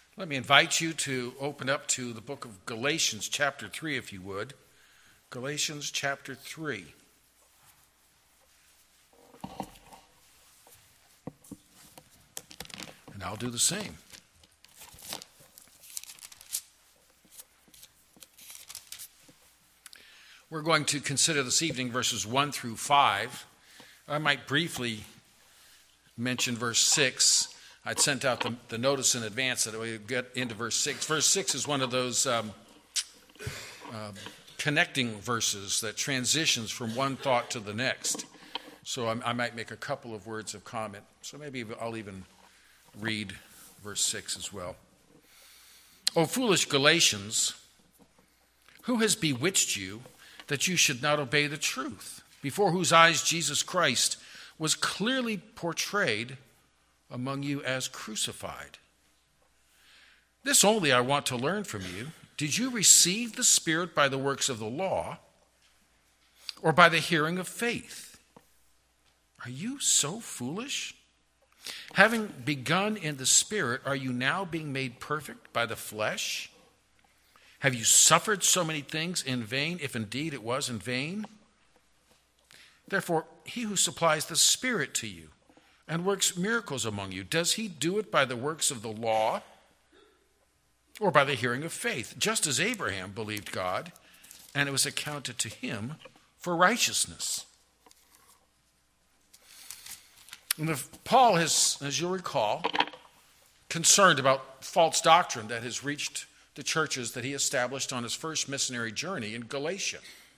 Let me invite you to open up to the book of Galatians chapter 3, if you would. Galatians chapter 3. And I'll do the same. We're going to consider this evening verses 1 through 5. I might briefly mention verse 6. I'd sent out the notice in advance that we would get into verse 6. Verse 6 is one of those connecting verses that transitions from one thought to the next. So I might make a couple of words of comment. So maybe I'll even read verse 6 as well. O foolish Galatians, who has bewitched you that you should not obey the truth, before whose eyes Jesus Christ was clearly portrayed among you as crucified? This only I want to learn from you. Did you receive the Spirit by the works of the law, or by the hearing of faith? Are you so foolish? Having begun in the Spirit, are you now being made perfect by the flesh? Have you suffered so many things in vain, if indeed it was in vain? Therefore, he who supplies the Spirit to you and works miracles among you, does he do it by the works of the law or by the hearing of faith? Just as Abraham believed God, and it was accounted to him for righteousness. And Paul has, as you'll recall, concerned about false doctrine that has reached the churches that he established on his first missionary journey in Galatia.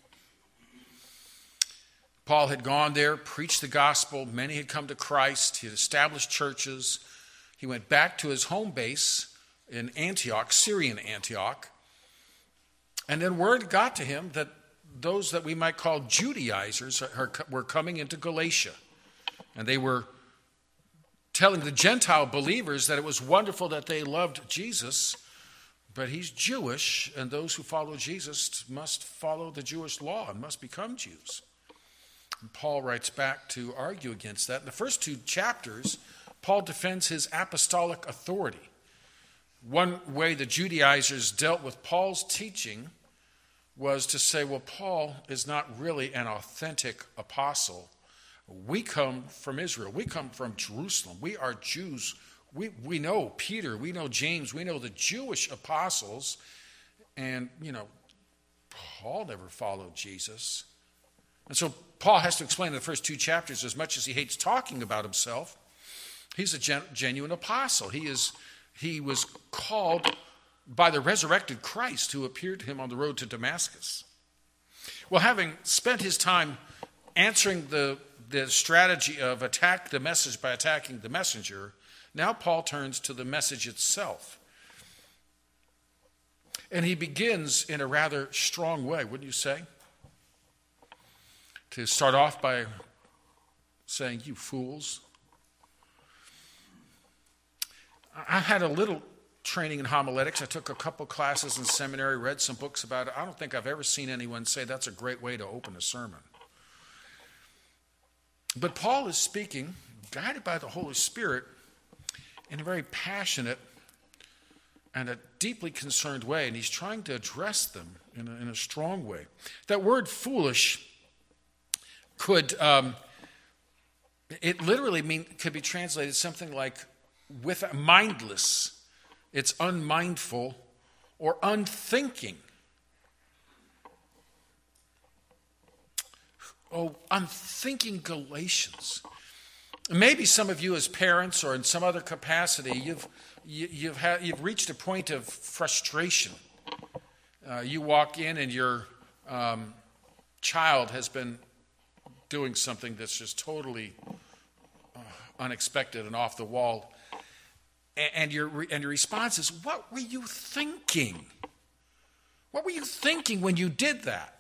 Paul had gone there, preached the gospel. Many had come to Christ. He had established churches. He went back to his home base in Antioch, Syrian Antioch. And then word got to him that those that we might call Judaizers were coming into Galatia. And they were telling the Gentile believers that it was wonderful that they loved Jesus, but he's Jewish, and those who follow Jesus must follow the Jewish law and must become Jews. And Paul writes back to argue against that. In the first two chapters, Paul defends his apostolic authority. One way the Judaizers dealt with Paul's teaching was to say, well, Paul is not really an authentic apostle. We come from Israel. We come from Jerusalem. We are Jews. We know Peter. We know James. We know the Jewish apostles. And, Paul never followed Jesus. And so Paul has to explain in the first two chapters, as much as he hates talking about himself, he's a genuine apostle. He was called by the resurrected Christ who appeared to him on the road to Damascus. Well, having spent his time answering the strategy of attack the message by attacking the messenger, now Paul turns to the message itself. And he begins in a rather strong way, wouldn't you say? To start off by saying, you fools. I had a little training in homiletics. I took a couple classes in seminary, read some books about it. I don't think I've ever seen anyone say that's a great way to open a sermon. But Paul is speaking, guided by the Holy Spirit, in a very passionate and a deeply concerned way, and he's trying to address them in a strong way. That word foolish could be translated something like mindless. It's unmindful or unthinking. Oh, unthinking Galatians. Maybe some of you as parents or in some other capacity, you've reached a point of frustration. You walk in and your child has been doing something that's just totally unexpected and off the wall. And your response is, what were you thinking? What were you thinking when you did that?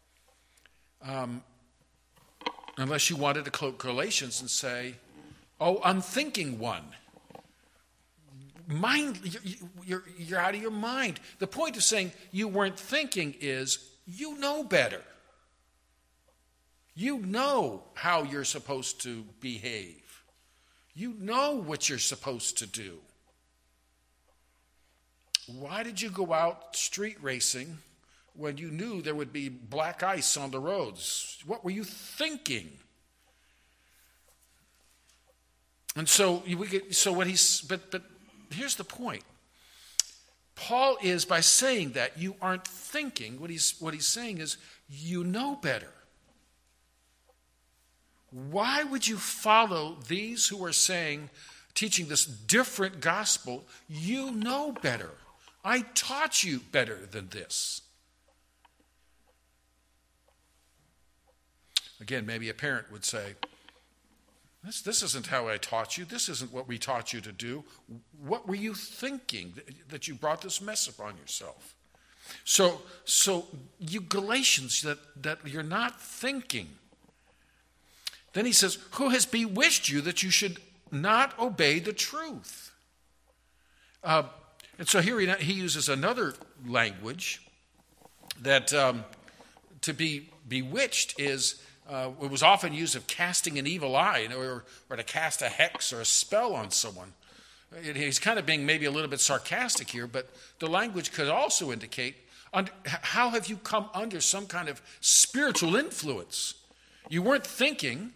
Unless you wanted to quote Galatians and say, oh, unthinking one. You're out of your mind. The point of saying you weren't thinking is you know better. You know how you're supposed to behave. You know what you're supposed to do. Why did you go out street racing when you knew there would be black ice on the roads? What were you thinking? And so but here's the point. Paul is, by saying that, you aren't thinking. What he's saying is, you know better. Why would you follow these who are teaching this different gospel? You know better. I taught you better than this. Again, maybe a parent would say, this isn't how I taught you. This isn't what we taught you to do. What were you thinking that you brought this mess upon yourself? So you Galatians, that you're not thinking. Then he says, who has bewitched you that you should not obey the truth? And so here he uses another language that to be bewitched is, it was often used of casting an evil eye, or to cast a hex or a spell on someone. He's kind of being maybe a little bit sarcastic here, but the language could also indicate, how have you come under some kind of spiritual influence? You weren't thinking,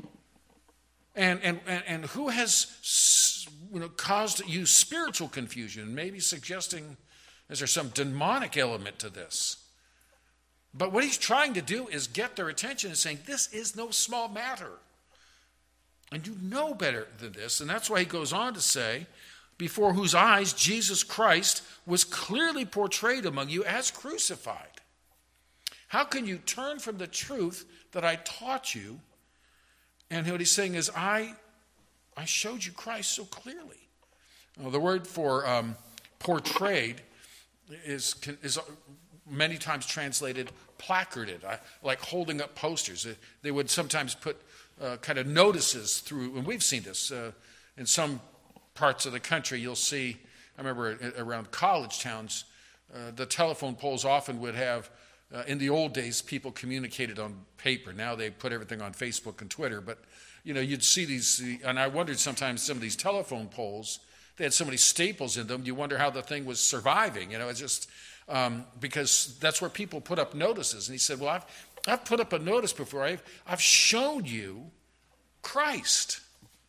and who has caused you spiritual confusion, maybe suggesting, is there some demonic element to this? But what he's trying to do is get their attention and saying, this is no small matter. And you know better than this. And that's why he goes on to say, before whose eyes Jesus Christ was clearly portrayed among you as crucified. How can you turn from the truth that I taught you? And what he's saying is, I showed you Christ so clearly. The word for portrayed is many times translated placarded, like holding up posters. They would sometimes put kind of notices through, and we've seen this in some parts of the country. You'll see, I remember around college towns, the telephone poles often would have, in the old days, people communicated on paper. Now they put everything on Facebook and Twitter, but you'd see these, and I wondered sometimes some of these telephone poles, they had so many staples in them, you wonder how the thing was surviving. It's just, because that's where people put up notices. And he said, well, I've put up a notice before. I've shown you Christ.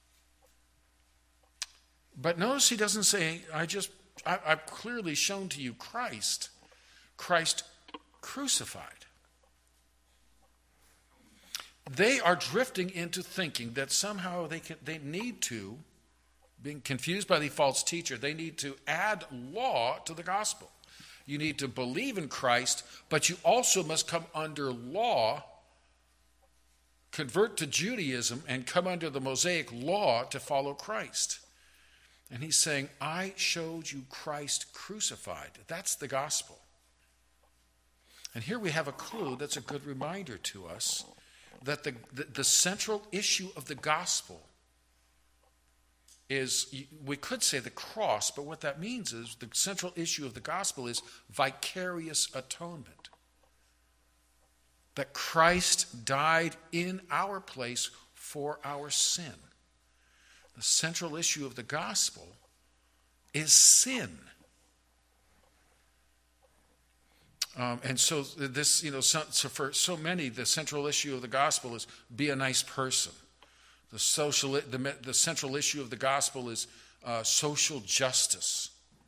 But notice he doesn't say, I've clearly shown to you Christ crucified. They are drifting into thinking that somehow they need to, being confused by the false teacher, they need to add law to the gospel. You need to believe in Christ, but you also must come under law, convert to Judaism, and come under the Mosaic law to follow Christ. And he's saying, I showed you Christ crucified. That's the gospel. And here we have a clue that's a good reminder to us that the central issue of the gospel is, we could say the cross, but what that means is the central issue of the gospel is vicarious atonement. That Christ died in our place for our sin. The central issue of the gospel is sin. And so this, so for so many, the central issue of the gospel is be a nice person. The central issue of the gospel is social justice.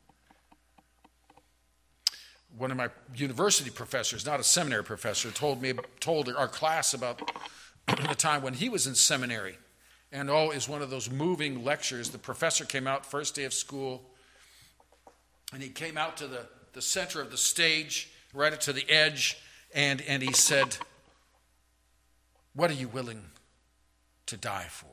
One of my university professors, not a seminary professor, told our class about the time when he was in seminary. And is one of those moving lectures. The professor came out first day of school, and he came out to the center of the stage, right up to the edge, and he said, "What are you willing to die for?"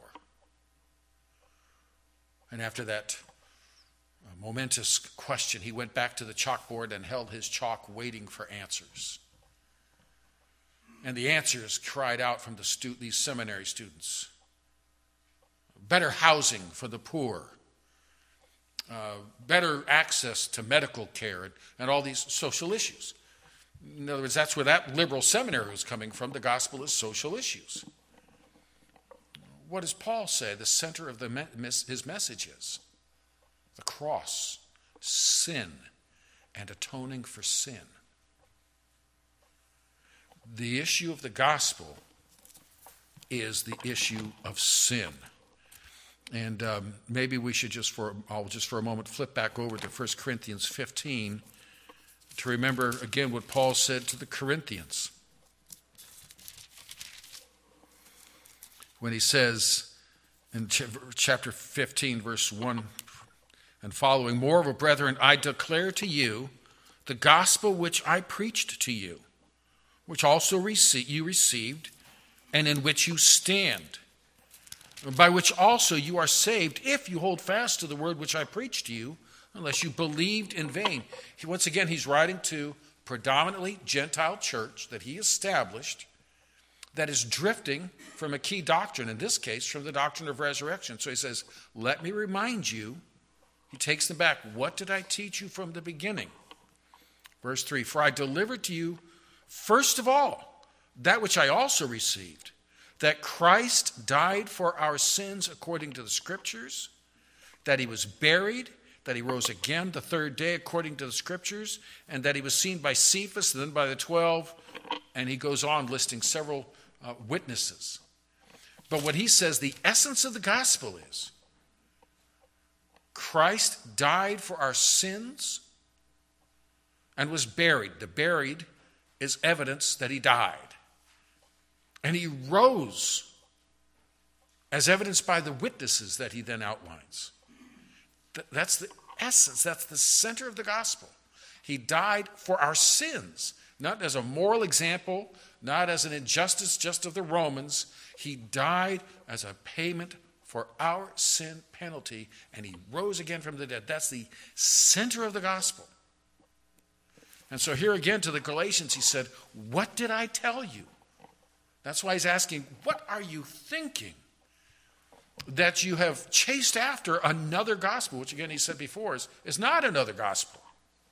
And after that momentous question, he went back to the chalkboard and held his chalk waiting for answers. And the answers cried out from these seminary students. Better housing for the poor, better access to medical care, and all these social issues. In other words, that's where that liberal seminary was coming from. The gospel is social issues. What does Paul say the center of his message is? The cross, sin, and atoning for sin. The issue of the gospel is the issue of sin. And maybe we should I'll just for a moment flip back over to 1 Corinthians 15 to remember again what Paul said to the Corinthians. When he says in chapter 15, verse 1 and following, "Moreover, brethren, I declare to you the gospel which I preached to you, which also you received, and in which you stand, by which also you are saved, if you hold fast to the word which I preached to you, unless you believed in vain." Once again, he's writing to predominantly Gentile church that he established that is drifting from a key doctrine, in this case, from the doctrine of resurrection. So he says, let me remind you, he takes them back, what did I teach you from the beginning? Verse 3, "For I delivered to you, first of all, that which I also received, that Christ died for our sins according to the Scriptures, that he was buried, that he rose again the third day according to the Scriptures, and that he was seen by Cephas and then by the 12, and he goes on listing several witnesses. But what he says, the essence of the gospel is, Christ died for our sins and was buried. The buried is evidence that he died. And he rose as evidenced by the witnesses that he then outlines. That's the essence, that's the center of the gospel. He died for our sins, not as a moral example, not as an injustice just of the Romans. He died as a payment for our sin penalty, and he rose again from the dead. That's the center of the gospel. And so here again to the Galatians, he said, what did I tell you? That's why he's asking, what are you thinking? That you have chased after another gospel, which again he said before is not another gospel.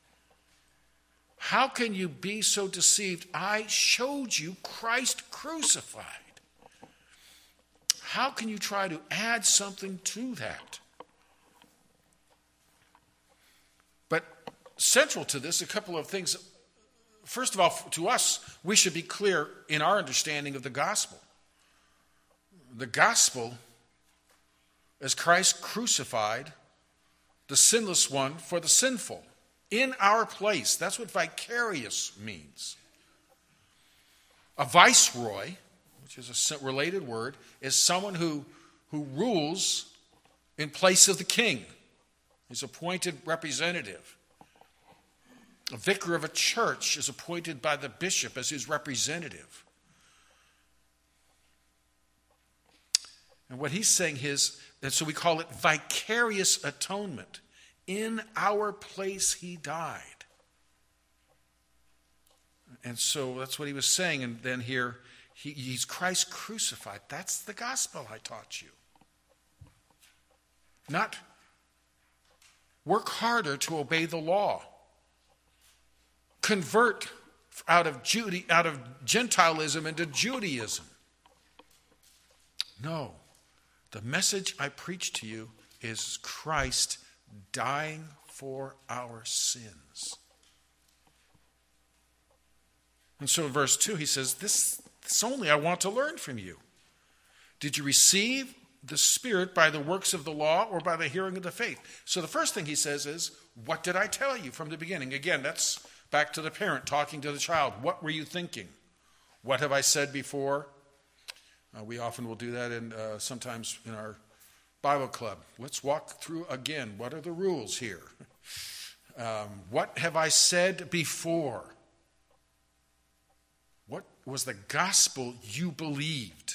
How can you be so deceived? I showed you Christ crucified. How can you try to add something to that? But central to this, a couple of things. First of all, to us, we should be clear in our understanding of the gospel. The gospel is Christ crucified, the sinless one, for the sinful, in our place. That's what vicarious means. A viceroy, which is a related word, is someone who rules in place of the king. He's appointed representative. A vicar of a church is appointed by the bishop as his representative. And what he's saying is, and so we call it vicarious atonement. In our place he died. And so that's what he was saying. And then here, he's Christ crucified. That's the gospel I taught you. Not work harder to obey the law. Convert out of Gentilism into Judaism. No. The message I preach to you is Christ dying for our sins. And so in verse 2 he says, this only I want to learn from you. Did you receive the Spirit by the works of the law or by the hearing of the faith? So the first thing he says is, what did I tell you from the beginning? Again, that's back to the parent talking to the child. What were you thinking? What have I said before? We often will do that sometimes in our Bible club. Let's walk through again. What are the rules here? What have I said before? What was the gospel you believed?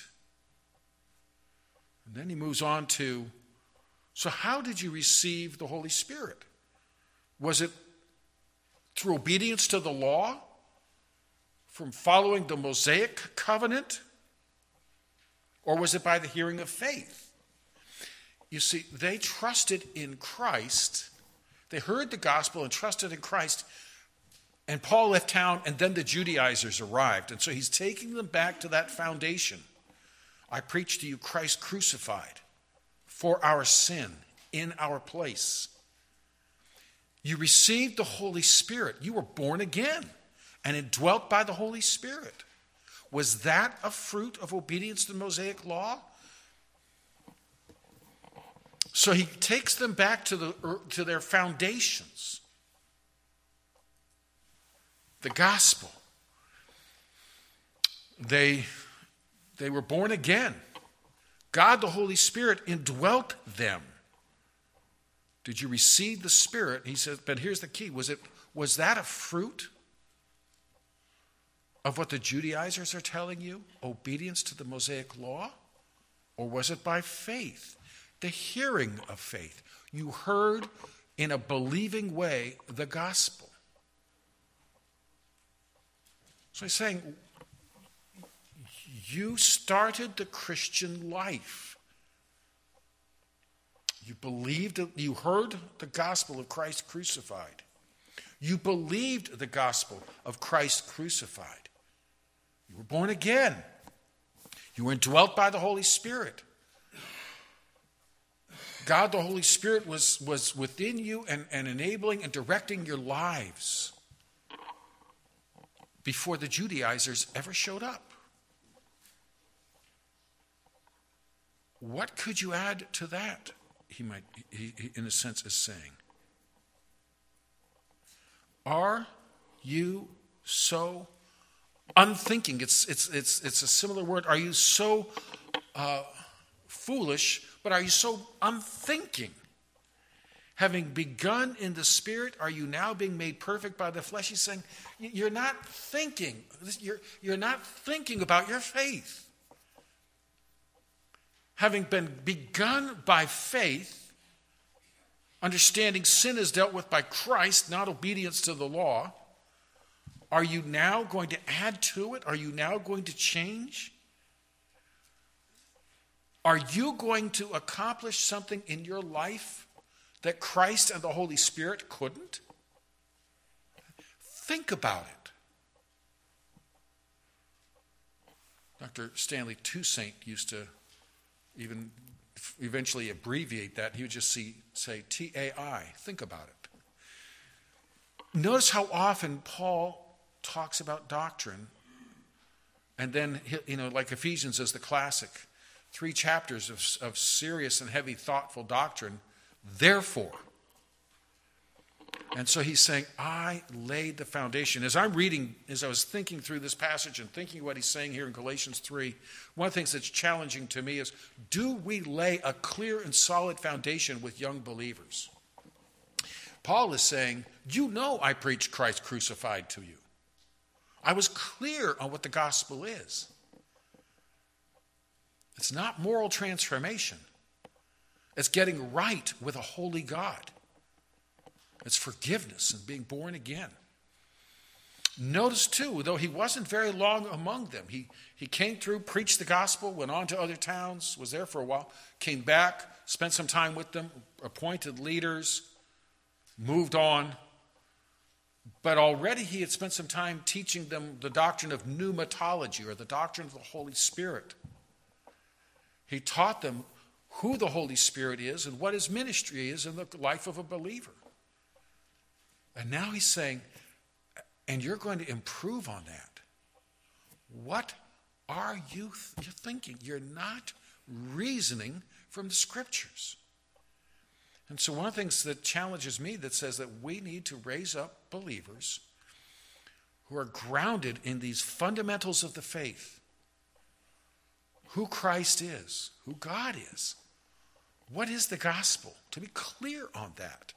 And then he moves on to, so how did you receive the Holy Spirit? Was it through obedience to the law? From following the Mosaic covenant? Or was it by the hearing of faith? You see, they trusted in Christ. They heard the gospel and trusted in Christ. And Paul left town, and then the Judaizers arrived. And so he's taking them back to that foundation. I preach to you Christ crucified for our sin in our place. You received the Holy Spirit. You were born again and indwelt by the Holy Spirit. Was that a fruit of obedience to the Mosaic law? So he takes them back to their foundations. The gospel. They were born again. God, the Holy Spirit, indwelt them. Did you receive the Spirit? He says, but here's the key. Was that a fruit of what the Judaizers are telling you? Obedience to the Mosaic law? Or was it by faith? The hearing of faith. You heard in a believing way the gospel. So he's saying, you started the Christian life. You believed, you heard the gospel of Christ crucified. You believed the gospel of Christ crucified. You were born again. You were indwelt by the Holy Spirit. God, the Holy Spirit, was within you and enabling and directing your lives before the Judaizers ever showed up. What could you add to that? He in a sense is saying. Are you so unthinking? It's a similar word. Are you so foolish, but are you so unthinking? Having begun in the Spirit, are you now being made perfect by the flesh? He's saying, you're not thinking. You're not thinking about your faith. Having been begun by faith, understanding sin is dealt with by Christ, not obedience to the law, are you now going to add to it? Are you now going to change? Are you going to accomplish something in your life that Christ and the Holy Spirit couldn't? Think about it. Dr. Stanley Toussaint used to even eventually abbreviate that. He would just say TAI. Think about it. Notice how often Paul talks about doctrine, and then, like Ephesians is the classic. 3 chapters of serious and heavy, thoughtful doctrine. Therefore. And so he's saying, I laid the foundation. As I was thinking through this passage and thinking what he's saying here in Galatians 3, one of the things that's challenging to me is, do we lay a clear and solid foundation with young believers? Paul is saying, I preached Christ crucified to you. I was clear on what the gospel is. It's not moral transformation. It's getting right with a holy God. It's forgiveness and being born again. Notice, too, though he wasn't very long among them, he came through, preached the gospel, went on to other towns, was there for a while, came back, spent some time with them, appointed leaders, moved on. But already he had spent some time teaching them the doctrine of pneumatology, or the doctrine of the Holy Spirit. He taught them who the Holy Spirit is and what his ministry is in the life of a believer. And now he's saying, and you're going to improve on that. What are you thinking? You're not reasoning from the Scriptures. And so one of the things that challenges me, that says that we need to raise up believers who are grounded in these fundamentals of the faith. Who Christ is, who God is. What is the gospel? To be clear on that.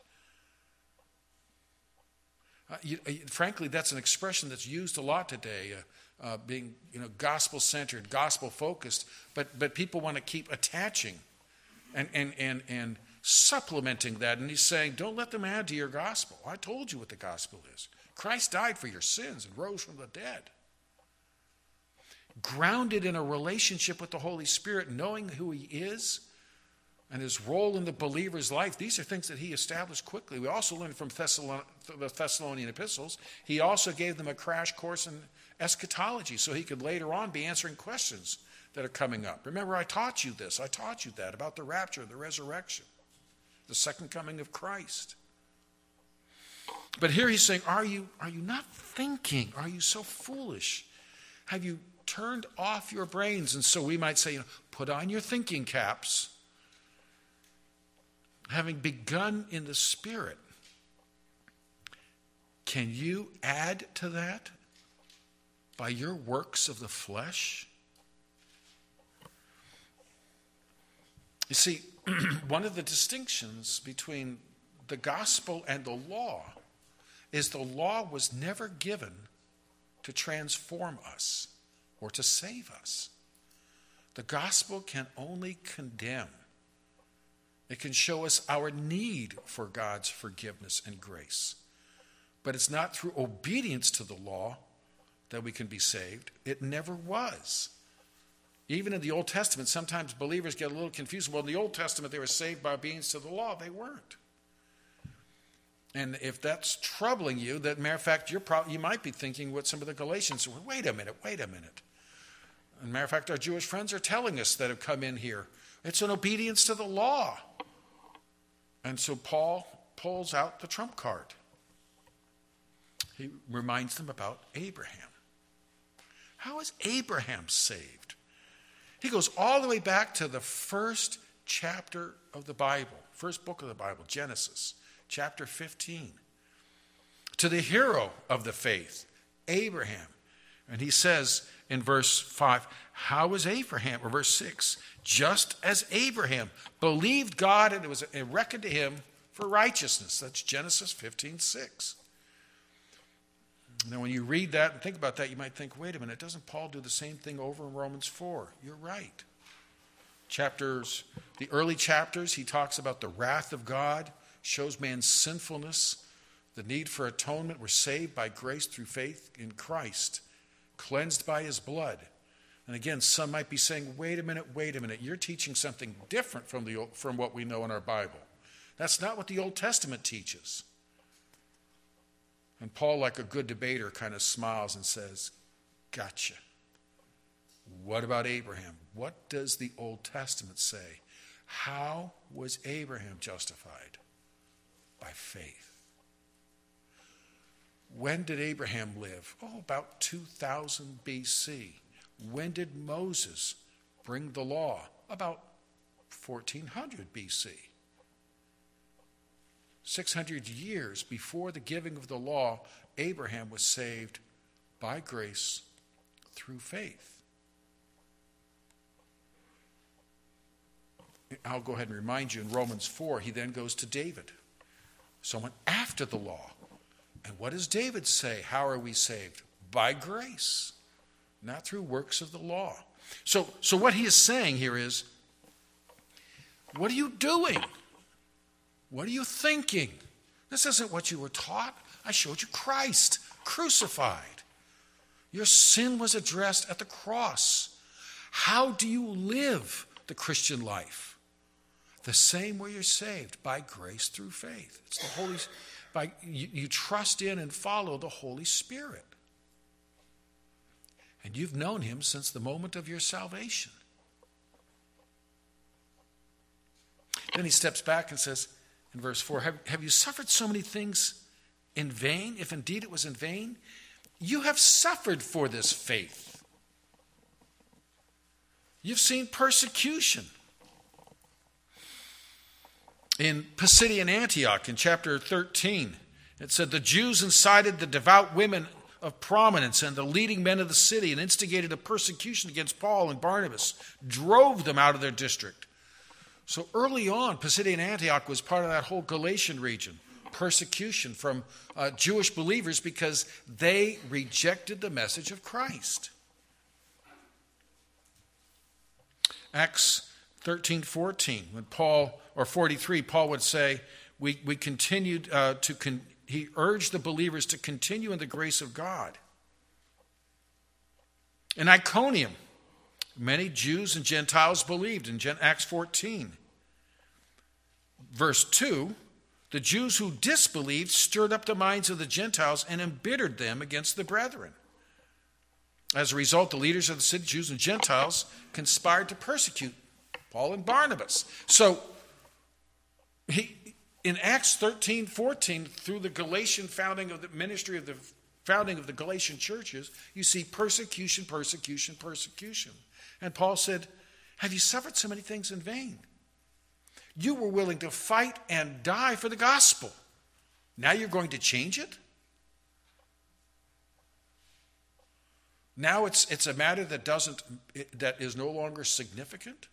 Frankly, that's an expression that's used a lot today, being gospel-centered, gospel-focused, but people want to keep attaching and supplementing that. And he's saying, don't let them add to your gospel. I told you what the gospel is. Christ died for your sins and rose from the dead. Grounded in a relationship with the Holy Spirit, knowing who he is and his role in the believer's life. These are things that he established quickly. We also learned from the Thessalonian epistles. He also gave them a crash course in eschatology so he could later on be answering questions that are coming up. Remember, I taught you this, I taught you that, about the rapture, the resurrection, the second coming of Christ. But here he's saying, are you not thinking? Are you so foolish? Have you turned off your brains? And so we might say, put on your thinking caps. Having begun in the Spirit, can you add to that by your works of the flesh? You see, one of the distinctions between the gospel and the law is the law was never given to transform us or to save us. The gospel can only condemn. It can show us our need for God's forgiveness and grace. But it's not through obedience to the law that we can be saved. It never was. Even in the Old Testament, sometimes believers get a little confused. Well, in the Old Testament, they were saved by obedience to the law. They weren't. And if that's troubling you, that matter of fact, you might be thinking what some of the Galatians were. Wait a minute. And matter of fact, our Jewish friends are telling us that have come in here. It's an obedience to the law. And so Paul pulls out the trump card. He reminds them about Abraham. How is Abraham saved? He goes all the way back to the first chapter of the Bible, first book of the Bible, Genesis, chapter 15, to the hero of the faith, Abraham. And he says in verse 5, how was Abraham, or verse 6, just as Abraham believed God and it was reckoned to him for righteousness. That's Genesis 15:6. Now, when you read that and think about that, you might think, wait a minute, doesn't Paul do the same thing over in Romans 4? You're right. The early chapters, he talks about the wrath of God, shows man's sinfulness, the need for atonement. We're saved by grace through faith in Christ, cleansed by his blood. And again, some might be saying, wait a minute, you're teaching something different from what we know in our Bible. That's not what the Old Testament teaches. And Paul, like a good debater, kind of smiles and says, gotcha. What about Abraham? What does the Old Testament say? How was Abraham justified? By faith. When did Abraham live? About 2000 BC. When did Moses bring the law? About 1400 BC. 600 years before the giving of the law, Abraham was saved by grace through faith. I'll go ahead and remind you in Romans 4, he then goes to David, someone after the law. And what does David say? How are we saved? By grace, not through works of the law. So what he is saying here is, what are you doing? What are you thinking? This isn't what you were taught. I showed you Christ crucified. Your sin was addressed at the cross. How do you live the Christian life? The same way you're saved, by grace through faith. It's the Holy. You trust in and follow the Holy Spirit. And you've known him since the moment of your salvation. Then he steps back and says, in verse 4, have you suffered so many things in vain? If indeed it was in vain, you have suffered for this faith. You've seen persecution. In Pisidian Antioch, in chapter 13, it said, the Jews incited the devout women of prominence and the leading men of the city and instigated a persecution against Paul and Barnabas, drove them out of their district. So early on, Pisidian Antioch was part of that whole Galatian region, persecution from Jewish believers because they rejected the message of Christ. Acts 13:14, when Paul, or 43, Paul would say, we continued he urged the believers to continue in the grace of God. In Iconium, many Jews and Gentiles believed in Acts 14. Verse 2, the Jews who disbelieved stirred up the minds of the Gentiles and embittered them against the brethren. As a result, the leaders of the city, Jews and Gentiles, conspired to persecute Paul and Barnabas. So in Acts 13:14, through the Galatian founding of the ministry of the founding of the Galatian churches, you see persecution, persecution, persecution. And Paul said, have you suffered so many things in vain? You were willing to fight and die for the gospel. Now you're going to change it? Now it's a matter that is no longer significant?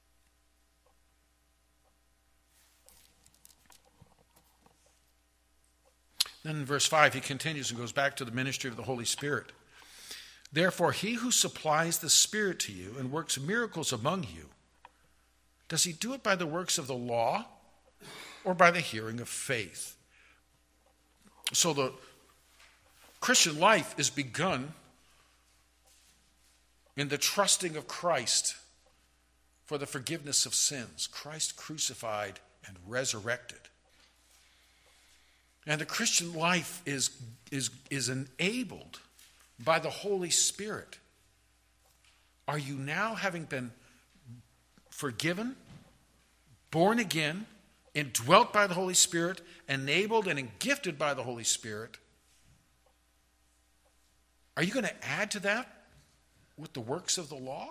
Then in verse 5, he continues and goes back to the ministry of the Holy Spirit. Therefore, he who supplies the Spirit to you and works miracles among you, does he do it by the works of the law or by the hearing of faith? So the Christian life is begun in the trusting of Christ for the forgiveness of sins. Christ crucified and resurrected. And the Christian life is enabled by the Holy Spirit. Are you now, having been forgiven, born again, indwelt by the Holy Spirit, enabled and gifted by the Holy Spirit, are you going to add to that with the works of the law?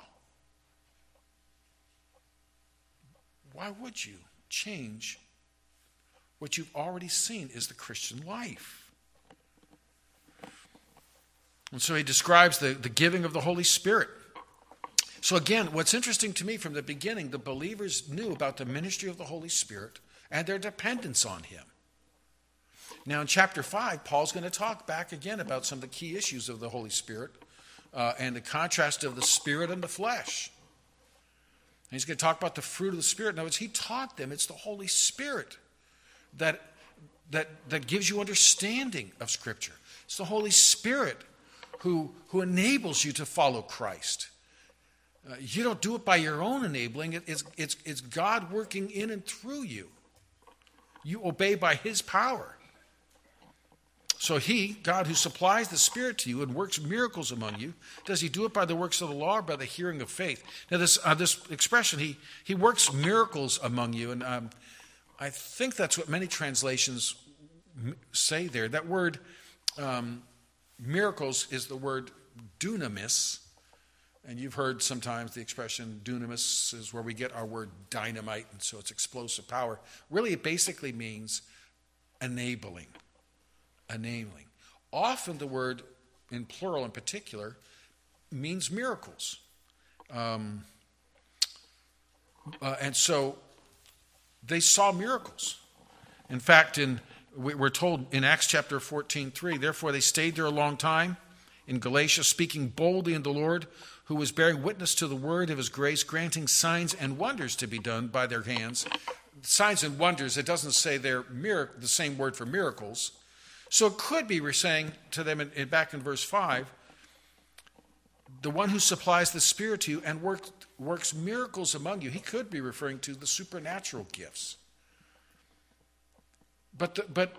Why would you change what you've already seen is the Christian life? And so he describes the giving of the Holy Spirit. So again, what's interesting to me from the beginning, the believers knew about the ministry of the Holy Spirit and their dependence on him. Now in chapter 5, Paul's going to talk back again about some of the key issues of the Holy Spirit and the contrast of the Spirit and the flesh. And he's going to talk about the fruit of the Spirit. In other words, he taught them it's the Holy Spirit that gives you understanding of Scripture. It's the Holy Spirit who enables you to follow Christ. You don't do it by your own enabling. It's God working in and through you. You obey by his power. So he, God who supplies the Spirit to you and works miracles among you, does he do it by the works of the law or by the hearing of faith? Now this expression, he works miracles among you, and I think that's what many translations say there. That word miracles is the word dunamis, and you've heard sometimes the expression dunamis is where we get our word dynamite, and so it's explosive power. Really, it basically means enabling. Often the word, in plural in particular, means miracles. And so they saw miracles. In fact, we're told in Acts chapter 14:3, therefore they stayed there a long time in Galatia, speaking boldly in the Lord, who was bearing witness to the word of his grace, granting signs and wonders to be done by their hands. Signs and wonders, it doesn't say they're the same word for miracles. So it could be, we're saying to them back in verse 5, the one who supplies the Spirit to you and works miracles among you. He could be referring to the supernatural gifts. But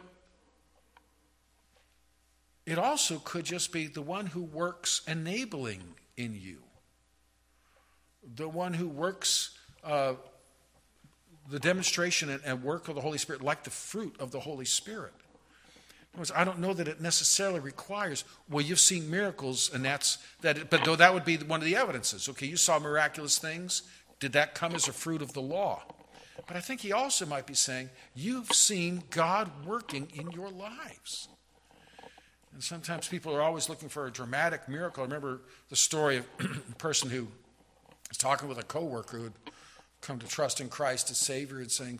it also could just be the one who works enabling in you. The one who works the demonstration and work of the Holy Spirit like the fruit of the Holy Spirit. In other words, I don't know that it necessarily requires, well, you've seen miracles, and but though that would be one of the evidences. Okay, you saw miraculous things. Did that come as a fruit of the law? But I think he also might be saying, you've seen God working in your lives. And sometimes people are always looking for a dramatic miracle. I remember the story of a person who was talking with a coworker who had come to trust in Christ as Savior and saying,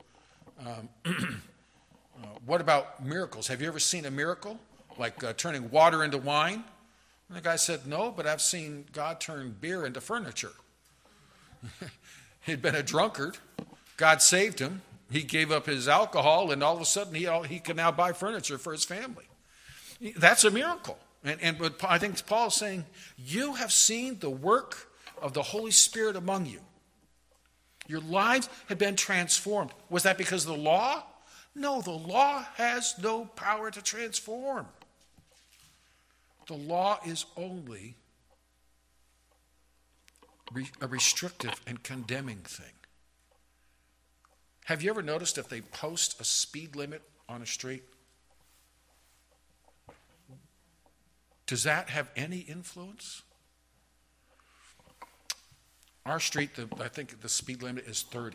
what about miracles? Have you ever seen a miracle? Like turning water into wine? And the guy said, no, but I've seen God turn beer into furniture. He'd been a drunkard. God saved him. He gave up his alcohol, and all of a sudden he can now buy furniture for his family. That's a miracle. But I think Paul is saying, you have seen the work of the Holy Spirit among you. Your lives have been transformed. Was that because of the law? No, the law has no power to transform. The law is only a restrictive and condemning thing. Have you ever noticed if they post a speed limit on a street, does that have any influence? Our street, I think the speed limit is 30.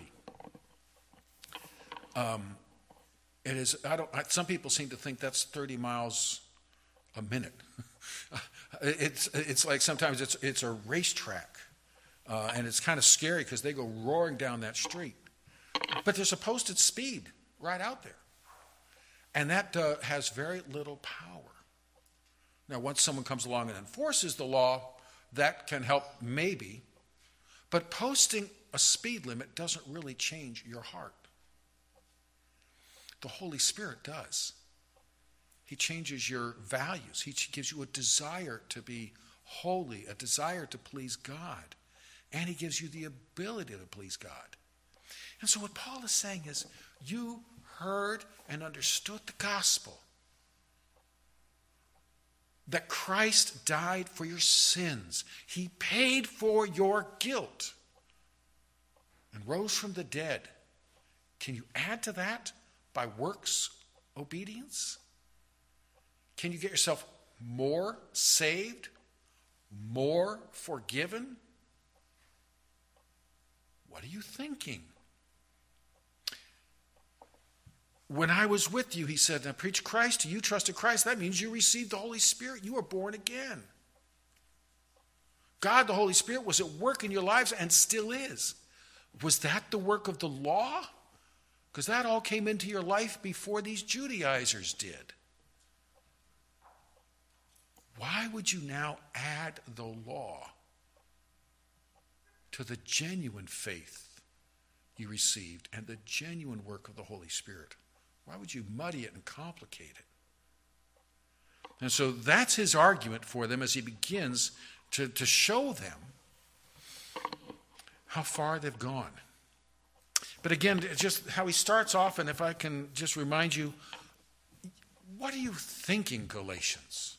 It is. Some people seem to think that's 30 miles a minute. It's like sometimes it's a racetrack, and it's kind of scary because they go roaring down that street. But there's a posted speed right out there, and that has very little power. Now, once someone comes along and enforces the law, that can help maybe, but posting a speed limit doesn't really change your heart. The Holy Spirit does. He changes your values. He gives you a desire to be holy, a desire to please God, and he gives you the ability to please God. And so what Paul is saying is, you heard and understood the gospel, that Christ died for your sins. He paid for your guilt and rose from the dead. Can you add to that by works obedience? Can you get yourself more saved, more forgiven? What are you thinking? When I was with you, he said, I preach Christ to you, trusted Christ. That means you received the Holy Spirit. You were born again. God, the Holy Spirit, was at work in your lives and still is. Was that the work of the law? Because that all came into your life before these Judaizers did. Why would you now add the law to the genuine faith you received and the genuine work of the Holy Spirit? Why would you muddy it and complicate it? And so that's his argument for them as he begins to show them how far they've gone. But again, just how he starts off, and if I can just remind you, what are you thinking, Galatians?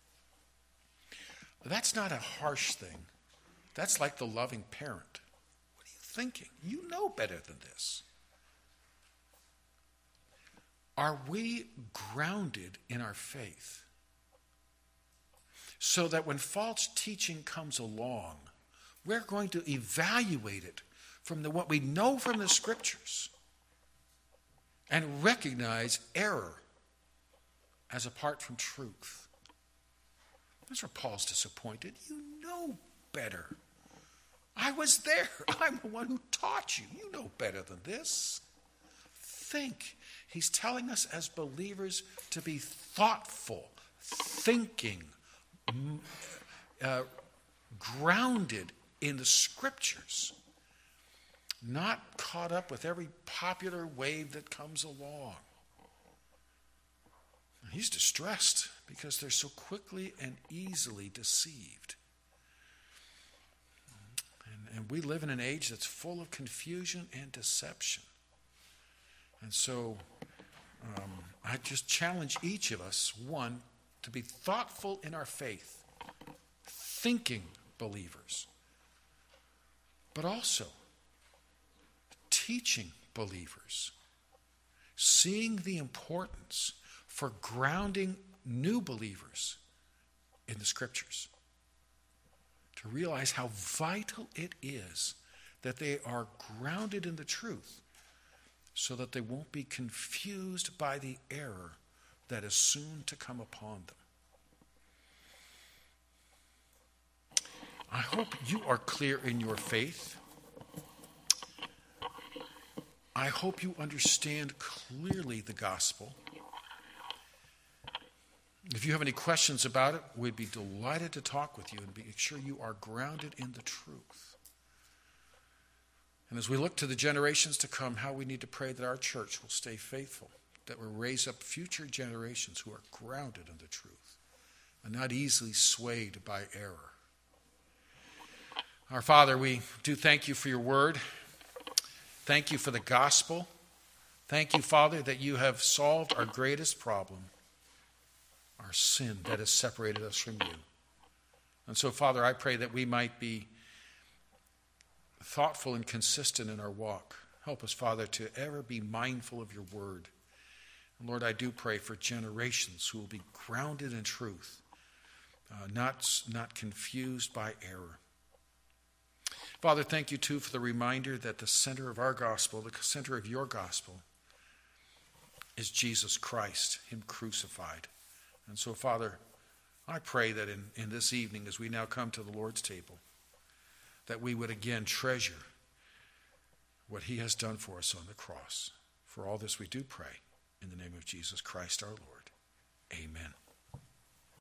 That's not a harsh thing. That's like the loving parent. What are you thinking? You know better than this. Are we grounded in our faith so that when false teaching comes along, we're going to evaluate it from what we know from the Scriptures and recognize error as apart from truth? That's where Paul's disappointed. You know better. I was there. I'm the one who taught you. You know better than this. Think. He's telling us as believers to be thoughtful, thinking, grounded in the Scriptures, not caught up with every popular wave that comes along. He's distressed because they're so quickly and easily deceived. And we live in an age that's full of confusion and deception. And so I just challenge each of us, one, to be thoughtful in our faith, thinking believers, but also teaching believers, seeing the importance for grounding new believers in the Scriptures, to realize how vital it is that they are grounded in the truth so that they won't be confused by the error that is soon to come upon them. I hope you are clear in your faith. I hope you understand clearly the gospel. If you have any questions about it, we'd be delighted to talk with you and make sure you are grounded in the truth. And as we look to the generations to come, how we need to pray that our church will stay faithful, that we'll raise up future generations who are grounded in the truth and not easily swayed by error. Our Father, we do thank you for your word. Thank you for the gospel. Thank you, Father, that you have solved our greatest problem, our sin that has separated us from you. And so, Father, I pray that we might be thoughtful and consistent in our walk. Help us, Father, to ever be mindful of your word. And Lord, I do pray for generations who will be grounded in truth, not confused by error. Father, thank you too for the reminder that the center of our gospel, the center of your gospel, is Jesus Christ, him crucified. And so, Father, I pray that in this evening, as we now come to the Lord's table, that we would again treasure what he has done for us on the cross. For all this we do pray in the name of Jesus Christ our Lord. Amen.